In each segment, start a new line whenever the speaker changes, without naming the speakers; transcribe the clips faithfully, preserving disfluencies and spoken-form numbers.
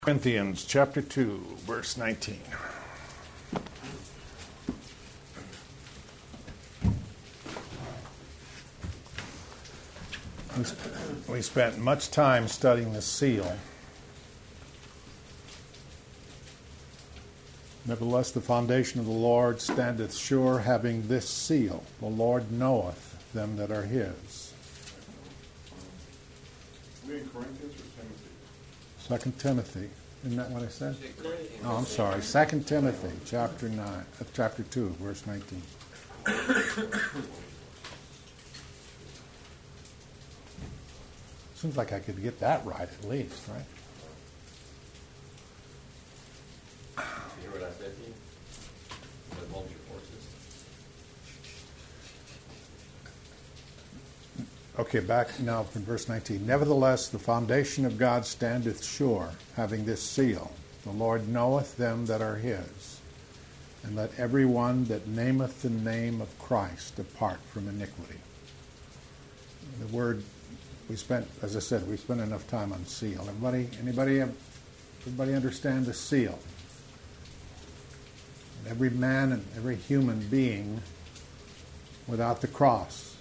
Corinthians chapter two, verse nineteen. We spent much time studying the seal. Nevertheless, the foundation of the Lord standeth sure, having this seal: the Lord knoweth them that are his.
Are we in Corinthians or Timothy?
Second Timothy. Isn't that what I said? Oh, I'm sorry. Second Timothy, chapter nine, uh, chapter two, verse nineteen. Seems like I could get that right at least, right?
You hear what I said to you? But hold your horses.
Okay, back now from verse nineteen. Nevertheless, the foundation of God standeth sure, having this seal: the Lord knoweth them that are his. And let every one that nameth the name of Christ depart from iniquity. The word we spent, as I said, we spent enough time on seal. Everybody, anybody, everybody understand the seal? Every man and every human being without the cross,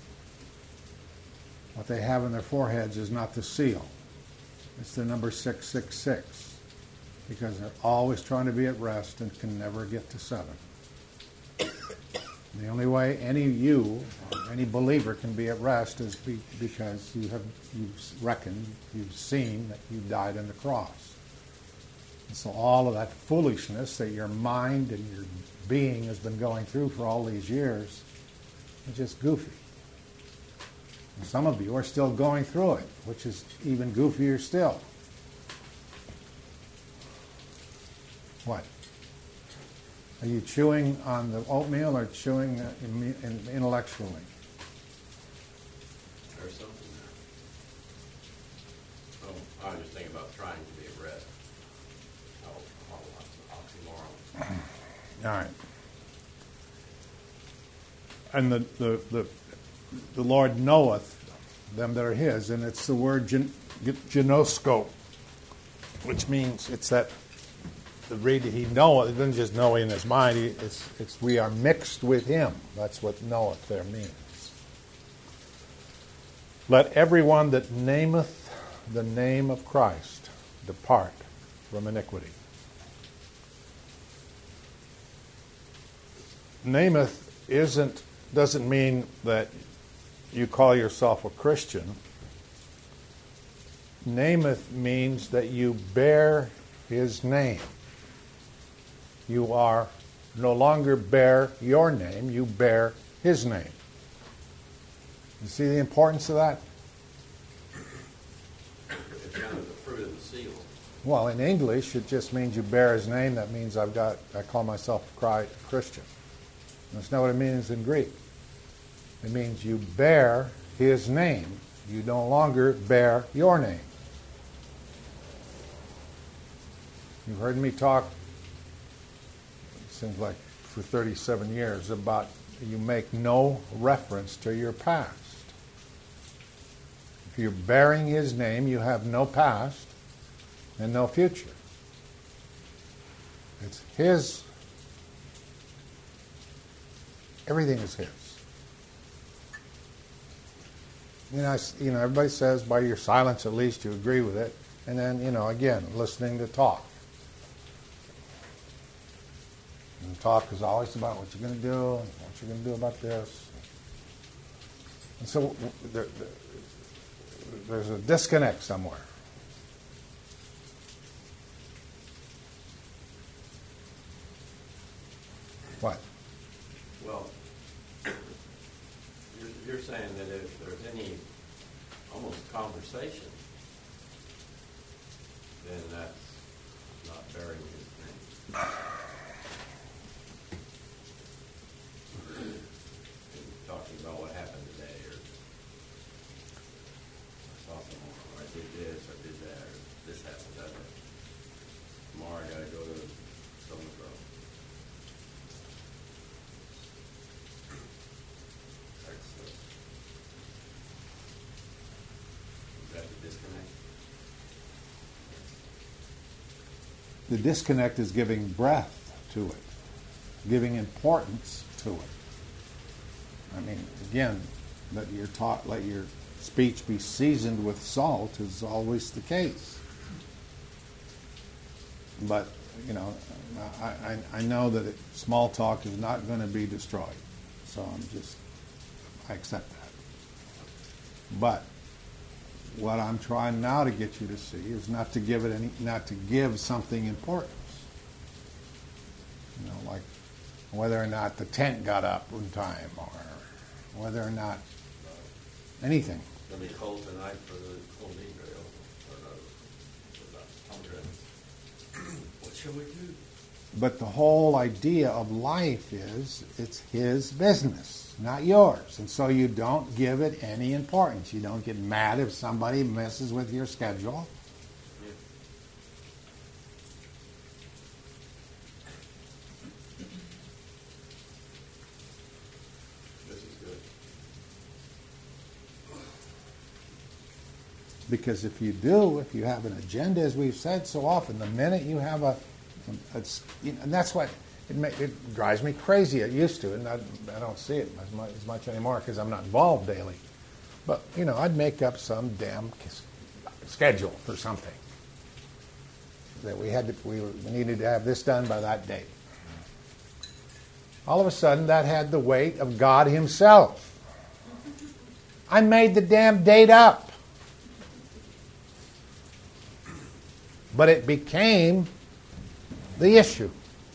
what they have in their foreheads is not the seal. It's the number six six six, because they're always trying to be at rest and can never get to seven. And the only way any you, or any believer, can be at rest is be, because you have you've reckoned, you've seen that you died on the cross. And so all of that foolishness that your mind and your being has been going through for all these years is just goofy. And some of you are still going through it, which is even goofier still. What? Are you chewing on the oatmeal or chewing uh, in, in, intellectually?
There's something there. Oh, I was just thinking about trying to be at rest. Oh, oh, oxymoron.
All right. And the, the, the, the Lord knoweth them that are his, and it's the word gen, genosko, which means it's that the read he knoweth. It doesn't just know in his mind. He, it's, it's we are mixed with him. That's what knoweth there means. Let everyone that nameth the name of Christ depart from iniquity. Nameth isn't doesn't mean that you call yourself a Christian. Nameth means that you bear his name. You are no longer bear your name, you bear his name. You see the importance of that?
It's kind of the fruit of the seal.
Well, in English, it just means you bear his name. That means I've got, I call myself a Christian. That's not what it means in Greek. It means you bear his name. You no longer bear your name. You've heard me talk, it seems like for thirty-seven years, about you make no reference to your past. If you're bearing his name, you have no past and no future. It's his. Everything is his. You know, you know, everybody says by your silence at least you agree with it. And then, you know, again, listening to talk. And talk is always about what you're going to do and what you're going to do about this. And so there, there, there's a disconnect somewhere. What?
Well, you're, you're saying that if there's any almost conversation, then that's not bearing his name. Talking about what happened today, or I saw someone, or I did this, or did that, or this happened, that happened. Tomorrow I got to go to so-and-so. That's the, is that the disconnect?
The disconnect is giving breath to it, giving importance to it. I mean, again, let your talk, let your speech be seasoned with salt is always the case. But, you know, I, I, I know that it, small talk is not going to be destroyed. So I'm just, I accept that. But what I'm trying now to get you to see is not to give it any, not to give something importance. You know, like whether or not the tent got up in time, or whether or not anything.
It'll be cold tonight for the cold Negro. Or the, for the hundred. What shall we do?
But the whole idea of life is it's his business, not yours. And so you don't give it any importance. You don't get mad if somebody messes with your schedule.
Yeah. This is good.
Because if you do, if you have an agenda, as we've said so often, the minute you have a, it's, you know, and that's what it, ma- it drives me crazy. It used to, and I, I don't see it as much, as much anymore because I'm not involved daily. But you know, I'd make up some damn s- schedule for something that we had to, we, were, we needed to have this done by that date. All of a sudden, that had the weight of God Himself. I made the damn date up. But it became the issue.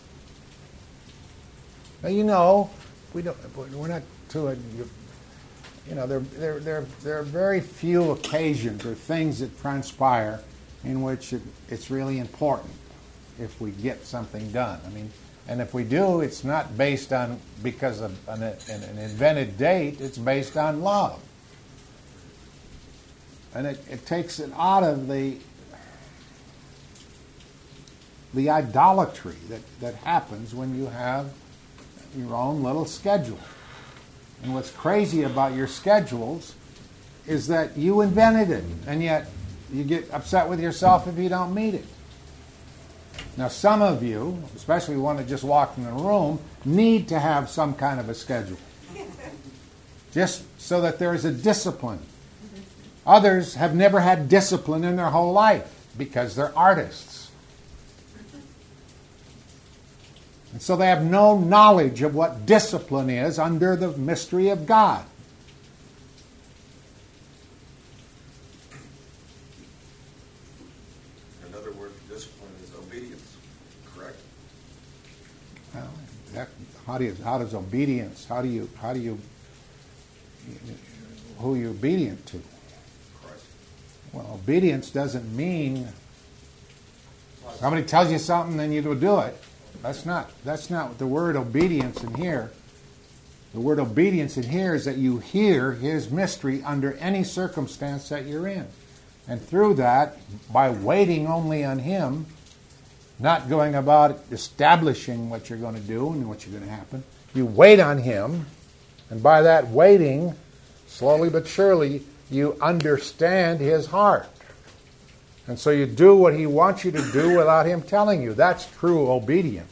Now, you know, we don't, we're not to it. You, you know, there, there, there, there are very few occasions or things that transpire in which it, it's really important if we get something done. I mean, and if we do, it's not based on because of an, an, an invented date. It's based on love, and it, it takes it out of the the idolatry that, that happens when you have your own little schedule. And what's crazy about your schedules is that you invented it, and yet you get upset with yourself if you don't meet it. Now, some of you, especially one that just walked in the room, need to have some kind of a schedule, just so that there is a discipline. Others have never had discipline in their whole life because they're artists. And so they have no knowledge of what discipline is under the mystery of God.
Another word for discipline is obedience, correct?
Well, that, how do you, how does obedience, how do you, how do you, who are you obedient to?
Christ.
Well, obedience doesn't mean somebody tells you something, then you do it. That's not, that's not the word obedience in here. The word obedience in here is that you hear His mystery under any circumstance that you're in. And through that, by waiting only on Him, not going about establishing what you're going to do and what you're going to happen, you wait on Him, and by that waiting, slowly but surely, you understand His heart. And so you do what He wants you to do without Him telling you. That's true obedience.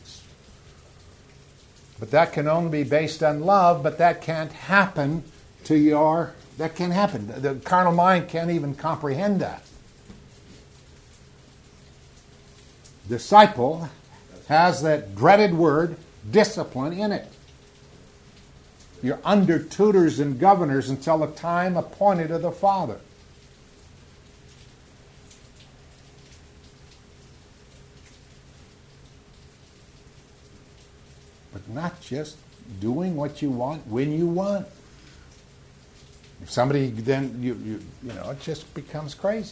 But that can only be based on love, but that can't happen to your, that can't happen. The carnal mind can't even comprehend that. Disciple has that dreaded word, discipline, in it. You're under tutors and governors until the time appointed of the Father. But not just doing what you want when you want. If somebody then, you, you, you know, it just becomes crazy.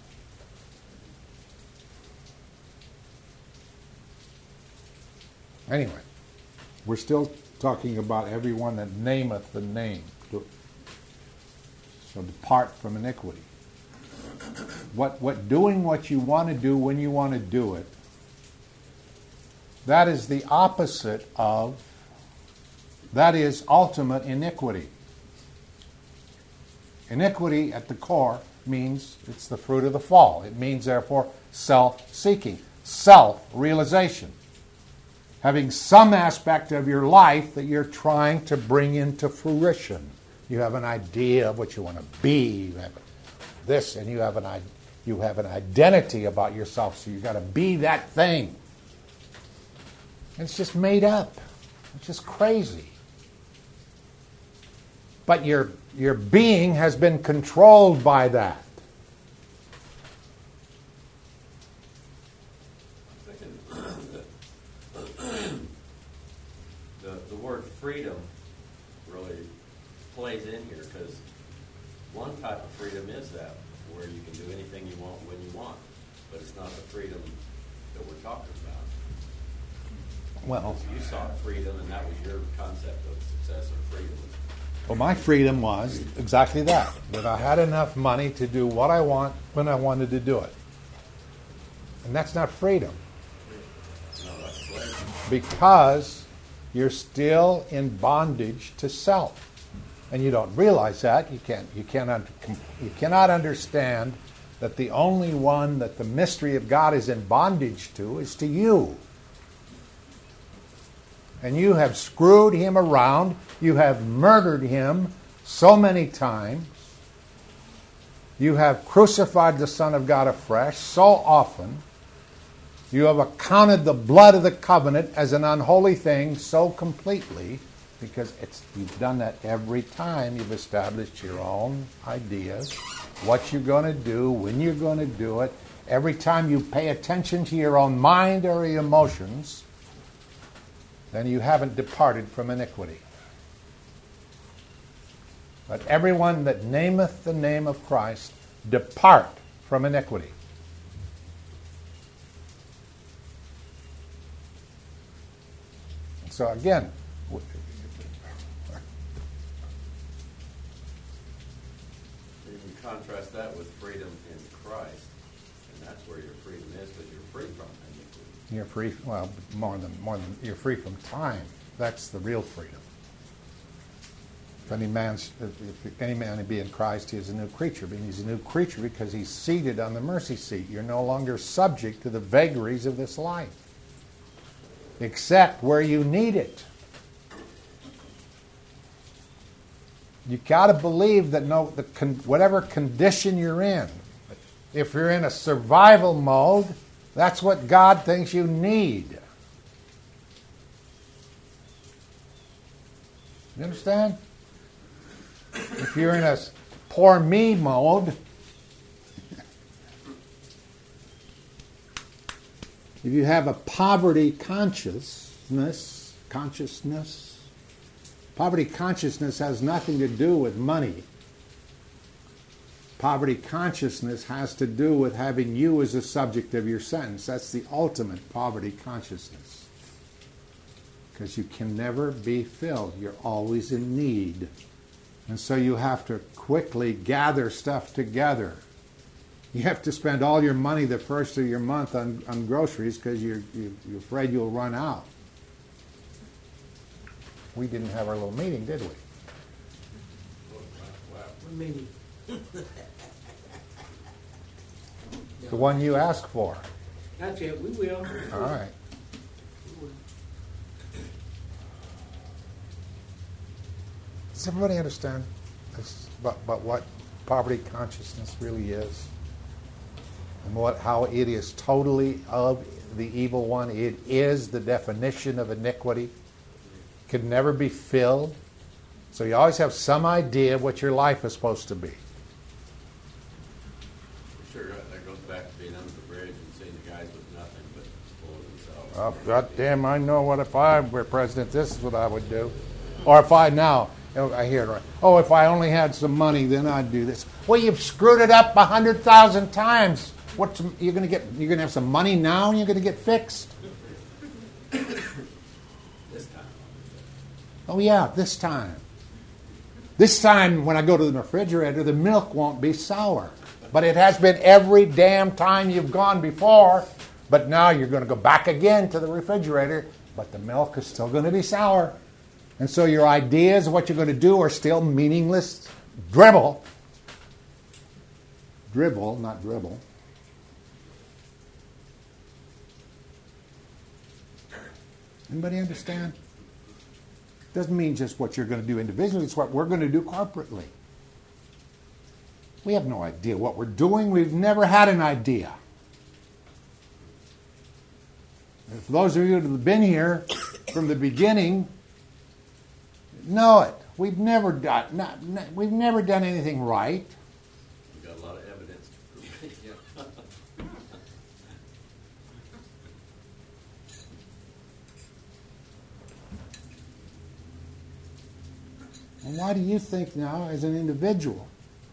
Anyway, we're still talking about everyone that nameth the name. So depart from iniquity. What, what doing what you want to do when you want to do it, that is the opposite of, that is ultimate iniquity. Iniquity at the core means it's the fruit of the fall. It means, therefore, self-seeking. self-realization. Having some aspect of your life that you're trying to bring into fruition. You have an idea of what you want to be. You have this, and you have an you have an identity about yourself. So you've got to be that thing. And it's just made up. It's just crazy. But your your being has been controlled by that.
The, the word freedom really plays in here because one type of freedom is that where you can do anything you want when you want, but it's not the freedom that we're talking about.
Well,
you sought freedom, and that was your concept of success or freedom.
Well, my freedom was exactly that, that I had enough money to do what I want when I wanted to do it. And that's not freedom.
No, that's slavery.
Because you're still in bondage to self. And you don't realize that. You can't, you cannot, you cannot understand that the only one that the mystery of God is in bondage to is to you. And you have screwed him around. You have murdered him so many times. You have crucified the Son of God afresh so often. You have accounted the blood of the covenant as an unholy thing so completely, because it's, you've done that every time you've established your own ideas, what you're going to do, when you're going to do it. Every time you pay attention to your own mind or your emotions, then you haven't departed from iniquity. But everyone that nameth the name of Christ depart from iniquity. So again,
Then you contrast that with freedom in Christ, and that's where your freedom is, because you're free from iniquity.
you're free. Well, more than more than you're free from time. That's the real freedom. If any man's, if any man be in Christ, he is a new creature. But he's a new creature because he's seated on the mercy seat. You're no longer subject to the vagaries of this life, except where you need it. You got to believe that no, the con, whatever condition you're in, if you're in a survival mode, that's what God thinks you need. You understand? If you're in a poor me mode, if you have a poverty consciousness, consciousness, poverty consciousness has nothing to do with money. Poverty consciousness has to do with having you as the subject of your sentence. That's the ultimate poverty consciousness. Because you can never be filled. You're always in need. And so you have to quickly gather stuff together. You have to spend all your money the first of your month on, on groceries because you're, you, you're afraid you'll run out. We didn't have our little meeting, did we?
What meeting?
The one you asked for.
Not yet, we will.
All right.
We will.
Does everybody understand this, but, but what poverty consciousness really is? And what how it is totally of the evil one? It is the definition of iniquity. Could never be filled. So you always have some idea of what your life is supposed to be.
I'm sure that goes back to being under the bridge and seeing the guys with nothing but full of themselves.
Oh, God damn, I know what if I were president, this is what I would do. Or if I now, I hear it right. Oh, if I only had some money, then I'd do this. Well, you've screwed it up a hundred thousand times. What's you're going to get? You're going to have some money now, and you're going to get fixed.
This time.
Oh yeah, this time. This time, when I go to the refrigerator, the milk won't be sour. But it has been every damn time you've gone before. But now you're going to go back again to the refrigerator, but the milk is still going to be sour. And so your ideas of what you're going to do are still meaningless dribble. Dribble, not dribble. Anybody understand? Doesn't mean just what you're going to do individually, it's what we're going to do corporately. We have no idea what we're doing. We've never had an idea. And for those of you that have been here from the beginning, know it. We've never done not, not, we've never done anything right.
We've got a lot of evidence to prove it. Yeah.
And why do you think now, as an individual,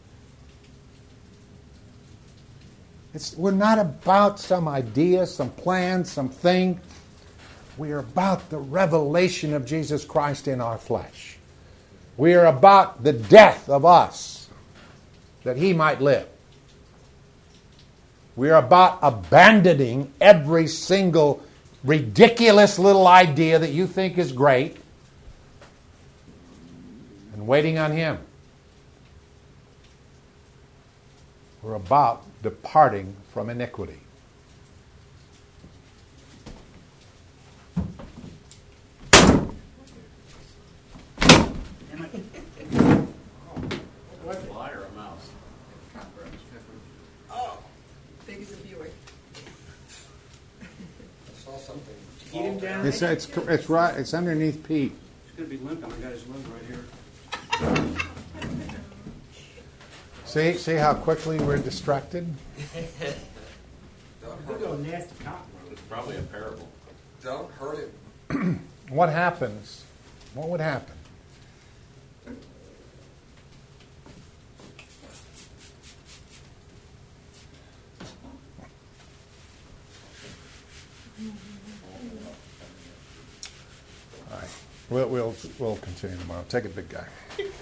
it's, we're not about some idea, some plan, something. We are about the revelation of Jesus Christ in our flesh. We are about the death of us, that He might live. We are about abandoning every single ridiculous little idea that you think is great and waiting on Him. We're about departing from iniquity.
Fly or a mouse?
Oh, big as a Buick.
I saw something.
Get him down.
It's, it's, it's right. It's underneath Pete.
He's going to be limping. I got his limp right here.
See, see how quickly we're distracted?
Don't
We
hurt
go
him.
nasty cotton.
It's probably a parable.
Don't hurt him.
What happens? What would happen? All right. We'll, we'll, we'll continue tomorrow. Take it, big guy.